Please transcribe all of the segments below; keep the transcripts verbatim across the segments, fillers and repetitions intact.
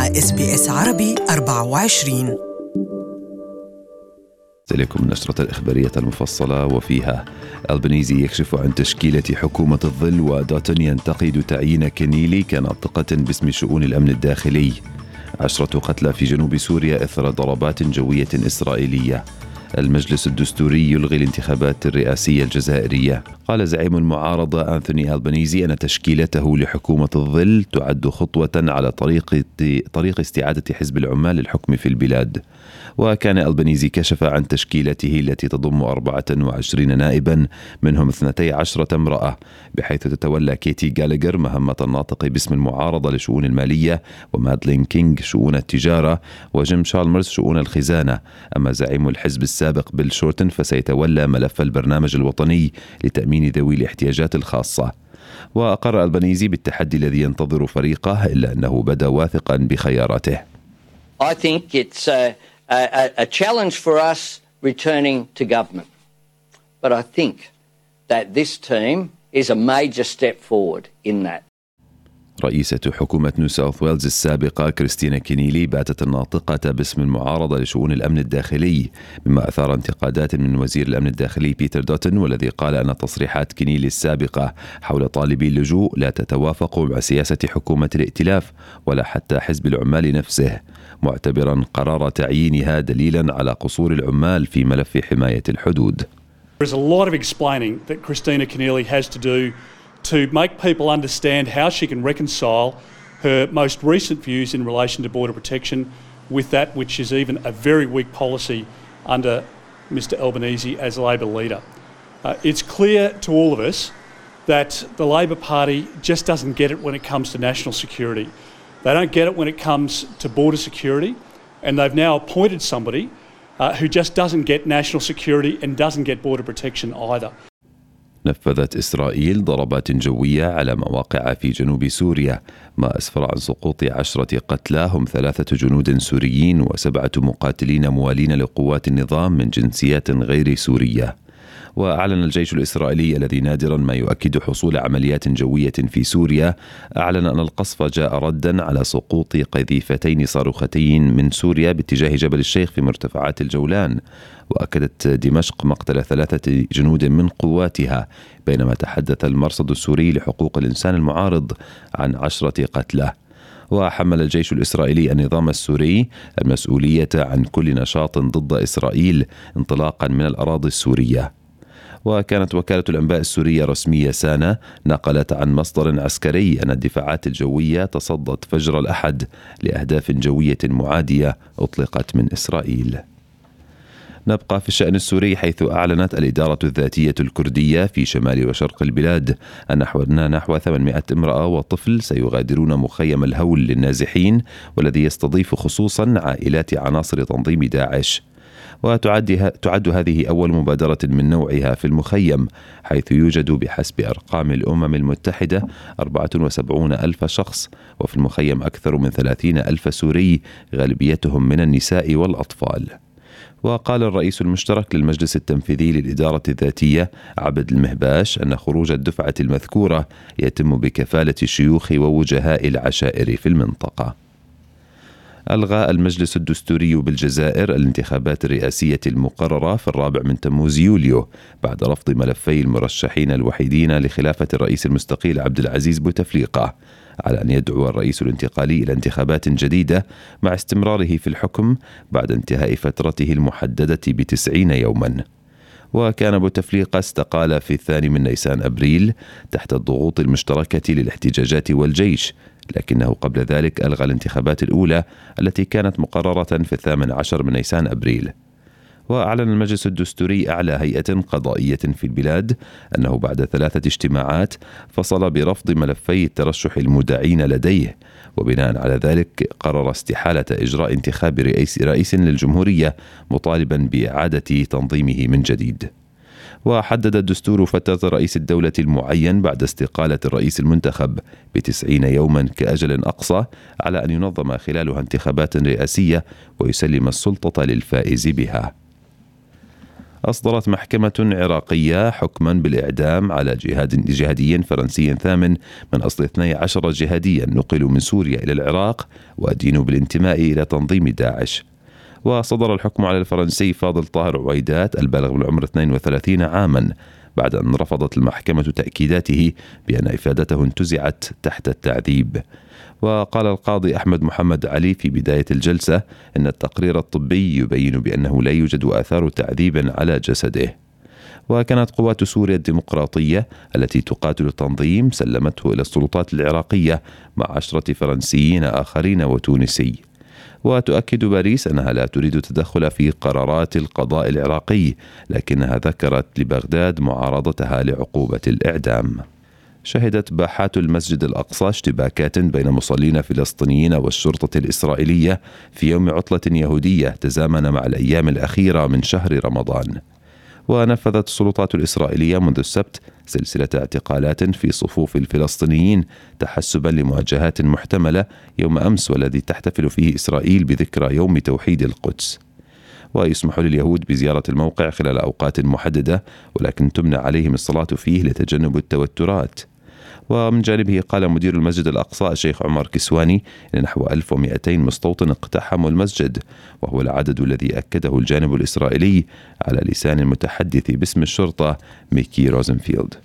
مع إس بي إس عربي أربعة وعشرين. إليكم النشرة الإخبارية المفصلة وفيها ألبنيزي يكشف عن تشكيلة حكومة الظل، ودوتن ينتقد تعيين كنيلي كناطقة باسم شؤون الأمن الداخلي. عشرة قتلى في جنوب سوريا إثر ضربات جوية إسرائيلية. المجلس الدستوري يلغي الانتخابات الرئاسية الجزائرية. قال زعيم المعارضة أنثوني ألبنيزي أن تشكيلته لحكومة الظل تعد خطوة على طريق طريق استعادة حزب العمال للحكم في البلاد. وكان ألبنيزي كشف عن تشكيلته التي تضم أربعة وعشرين نائبا منهم اثنتي عشرة امرأة، بحيث تتولى كيتي غالغر مهمة الناطق باسم المعارضة لشؤون المالية، ومادلين كينغ شؤون التجارة، وجيم شالمرز شؤون الخزانة. أما زعيم الحزب السابق بيل شورتن فسيتولى ملف البرنامج الوطني لتأمين ذوي الاحتياجات الخاصة. وأقر ألبنيزي بالتحدي الذي ينتظر فريقه، إلا أنه بدا واثقا بخياراته. I think it's a, a, a challenge for us returning to government. But I think that this team is a major step forward in that. رئيسة حكومة نيو ساوث ويلز السابقة كريستينا كينيلي باتت الناطقة باسم المعارضة لشؤون الأمن الداخلي، مما أثار انتقادات من وزير الأمن الداخلي بيتر دوتن، والذي قال أن تصريحات كينيلي السابقة حول طالبي اللجوء لا تتوافق مع سياسة حكومة الائتلاف ولا حتى حزب العمال نفسه، معتبرا قرار تعيينها دليلا على قصور العمال في ملف حماية الحدود. There's a lot of explaining that Christina Keneally has to do to make people understand how she can reconcile her most recent views in relation to border protection with that which is even a very weak policy under Mister Albanese as Labor leader. Uh, it's clear to all of us that the Labor Party just doesn't get it when it comes to national security. They don't get it when it comes to border security, and they've now appointed somebody uh, who just doesn't get national security and doesn't get border protection either. نفذت إسرائيل ضربات جوية على مواقع في جنوب سوريا، ما أسفر عن سقوط عشرة قتلى هم ثلاثة جنود سوريين وسبعة مقاتلين موالين لقوات النظام من جنسيات غير سورية. وأعلن الجيش الإسرائيلي الذي نادرا ما يؤكد حصول عمليات جوية في سوريا، أعلن أن القصف جاء ردا على سقوط قذيفتين صاروختين من سوريا باتجاه جبل الشيخ في مرتفعات الجولان. وأكدت دمشق مقتل ثلاثة جنود من قواتها، بينما تحدث المرصد السوري لحقوق الإنسان المعارض عن عشرة قتلى. وحمل الجيش الإسرائيلي النظام السوري المسؤولية عن كل نشاط ضد إسرائيل انطلاقا من الأراضي السورية. وكانت وكالة الأنباء السورية رسمية سانا نقلت عن مصدر عسكري أن الدفاعات الجوية تصدت فجر الأحد لأهداف جوية معادية أطلقت من إسرائيل. نبقى في الشأن السوري، حيث أعلنت الإدارة الذاتية الكردية في شمال وشرق البلاد أن نحو ثمانمائة امرأة وطفل سيغادرون مخيم الهول للنازحين، والذي يستضيف خصوصا عائلات عناصر تنظيم داعش. وتعد تعد هذه أول مبادرة من نوعها في المخيم، حيث يوجد بحسب أرقام الأمم المتحدة أربعة وسبعين ألف شخص، وفي المخيم أكثر من ثلاثين ألف سوري غالبيتهم من النساء والأطفال. وقال الرئيس المشترك للمجلس التنفيذي للإدارة الذاتية عبد المهباش أن خروج الدفعة المذكورة يتم بكفالة الشيوخ ووجهاء العشائر في المنطقة. ألغى المجلس الدستوري بالجزائر الانتخابات الرئاسية المقررة في الرابع من تموز يوليو، بعد رفض ملفي المرشحين الوحيدين لخلافة الرئيس المستقيل عبد العزيز بوتفليقة، على أن يدعو الرئيس الانتقالي إلى انتخابات جديدة مع استمراره في الحكم بعد انتهاء فترته المحددة بتسعين يوما. وكان بوتفليقة استقال في الثاني من نيسان أبريل تحت الضغوط المشتركة للاحتجاجات والجيش، لكنه قبل ذلك ألغى الانتخابات الأولى التي كانت مقررة في الثامن عشر من نيسان أبريل. وأعلن المجلس الدستوري أعلى هيئة قضائية في البلاد أنه بعد ثلاثة اجتماعات فصل برفض ملفي الترشح المدعين لديه، وبناء على ذلك قرر استحالة إجراء انتخاب رئيس, رئيس للجمهورية، مطالبا بإعادة تنظيمه من جديد. وحدد الدستور فترة رئيس الدولة المعين بعد استقالة الرئيس المنتخب بتسعين يوما كأجل أقصى على أن ينظم خلالها انتخابات رئاسية ويسلم السلطة للفائز بها. أصدرت محكمة عراقية حكما بالإعدام على جهاد جهادي فرنسي ثامن من أصل اثني عشر جهاديا نقلوا من سوريا إلى العراق وأدينوا بالانتماء إلى تنظيم داعش. وصدر الحكم على الفرنسي فاضل طاهر عويدات البالغ بالعمر اثنين وثلاثين عاما بعد أن رفضت المحكمة تأكيداته بأن إفادته انتزعت تحت التعذيب. وقال القاضي أحمد محمد علي في بداية الجلسة إن التقرير الطبي يبين بأنه لا يوجد آثار تعذيب على جسده. وكانت قوات سوريا الديمقراطية التي تقاتل التنظيم سلمته إلى السلطات العراقية مع عشرة فرنسيين آخرين وتونسي. وتؤكد باريس أنها لا تريد التدخل في قرارات القضاء العراقي، لكنها ذكرت لبغداد معارضتها لعقوبة الإعدام. شهدت باحات المسجد الأقصى اشتباكات بين مصلين فلسطينيين والشرطة الإسرائيلية في يوم عطلة يهودية تزامن مع الأيام الأخيرة من شهر رمضان. ونفذت السلطات الإسرائيلية منذ السبت سلسلة اعتقالات في صفوف الفلسطينيين تحسبا لمواجهات محتملة يوم أمس والذي تحتفل فيه إسرائيل بذكرى يوم توحيد القدس. ويسمح لليهود بزيارة الموقع خلال أوقات محددة، ولكن تمنع عليهم الصلاة فيه لتجنب التوترات. ومن جانبه قال مدير المسجد الأقصى الشيخ عمر كسواني إن نحو ألف ومئتين مستوطن اقتحموا المسجد، وهو العدد الذي أكده الجانب الإسرائيلي على لسان المتحدث باسم الشرطة ميكي روزنفيلد.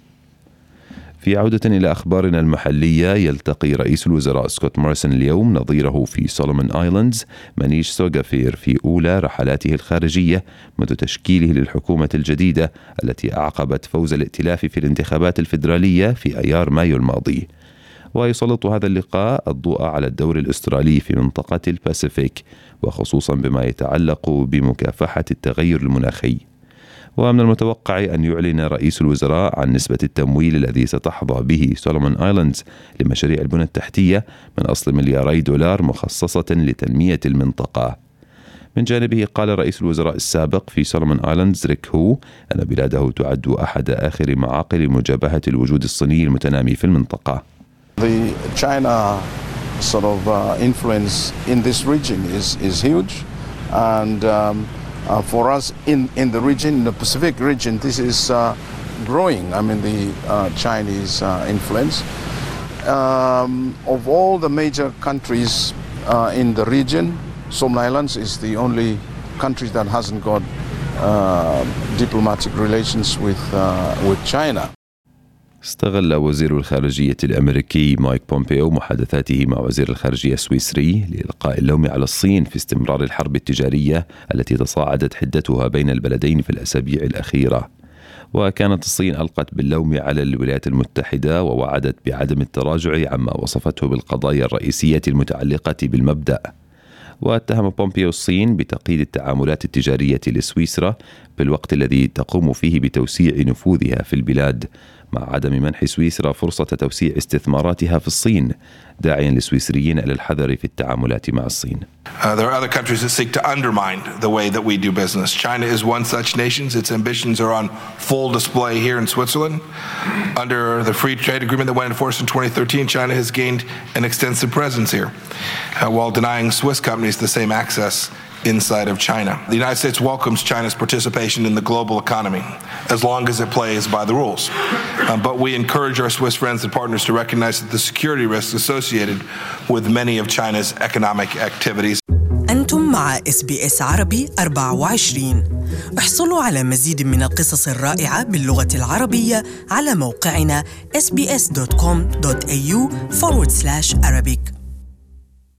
في عودة إلى أخبارنا المحلية، يلتقي رئيس الوزراء سكوت موريسون اليوم نظيره في سولومون آيلاندز مانيش سوغافير في أولى رحلاته الخارجية منذ تشكيله للحكومة الجديدة التي أعقبت فوز الائتلاف في الانتخابات الفيدرالية في أيار مايو الماضي. ويسلط هذا اللقاء الضوء على الدور الأسترالي في منطقة الباسيفيك، وخصوصا بما يتعلق بمكافحة التغير المناخي. ومن المتوقع أن يعلن رئيس الوزراء عن نسبة التمويل الذي ستحظى به سولومون آيلاندز لمشاريع البنى التحتية من أصل ملياري دولار مخصصة لتنمية المنطقة. من جانبه قال رئيس الوزراء السابق في سولومون آيلاندز ريك هو أن بلاده تعد أحد آخر معاقل مجابهة الوجود الصيني المتنامي في المنطقة. The China sort of uh, influence in this region is is huge, and um, Uh, for us in, in the region, in the Pacific region, this is uh, growing. I mean, the uh, Chinese uh, influence. Um, of all the major countries uh, in the region, Solomon Islands is the only country that hasn't got uh, diplomatic relations with, uh, with China. استغل وزير الخارجية الأمريكي مايك بومبيو محادثاته مع وزير الخارجية السويسري لإلقاء اللوم على الصين في استمرار الحرب التجارية التي تصاعدت حدتها بين البلدين في الأسابيع الأخيرة. وكانت الصين ألقت باللوم على الولايات المتحدة ووعدت بعدم التراجع عما وصفته بالقضايا الرئيسية المتعلقة بالمبدأ. واتهم بومبيو الصين بتقييد التعاملات التجارية لسويسرا في الوقت الذي تقوم فيه بتوسيع نفوذها في البلاد، مع عدم منح سويسرا فرصة توسيع استثماراتها في الصين، داعيا للسويسريين إلى الحذر في التعاملات مع الصين. Uh, there are other countries that seek to undermine the way that we do business. China is one such nation. Its ambitions are on full display here in Switzerland. Under the free trade agreement that went into force in twenty thirteen, China has gained an extensive presence here, uh, while denying Swiss companies the same access inside of China. The United States welcomes China's participation in the global economy as long as it plays by the rules. Um, but we encourage our Swiss friends and partners to recognize that the security risks associated with many of China's economic activities. أنتم مع إس بي إس عربي أربعة وعشرين. احصلوا على مزيد من القصص الرائعة باللغة العربية على موقعنا إس بي إس دوت كوم دوت إيه يو forward slash Arabic.